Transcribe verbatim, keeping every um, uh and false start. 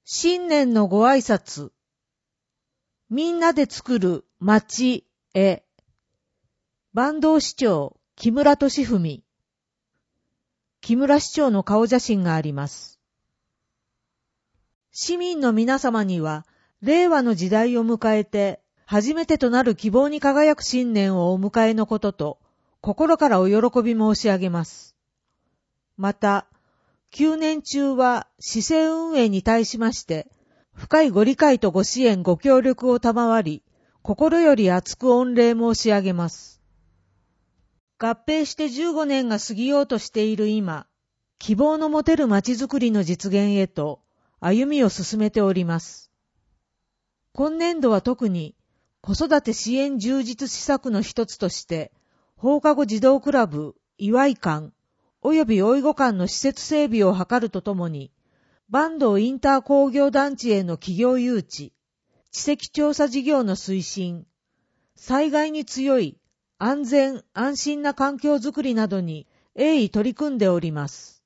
新年のご挨拶。みんなで作る町へ。坂東市長木村俊文。木村市長の顔写真があります。市民の皆様には、令和の時代を迎えて、初めてとなる希望に輝く新年をお迎えのことと、心からお喜び申し上げます。また、旧年中は市政運営に対しまして、深いご理解とご支援ご協力を賜り、心より厚く御礼申し上げます。合併してじゅうごねんが過ぎようとしている今、希望の持てるまちづくりの実現へと歩みを進めております。今年度は特に子育て支援充実施策の一つとして、放課後児童クラブ、祝い館、および老い護館の施設整備を図るとともに、坂東インター工業団地への企業誘致、地籍調査事業の推進、災害に強い安全・安心な環境づくりなどに鋭意取り組んでおります。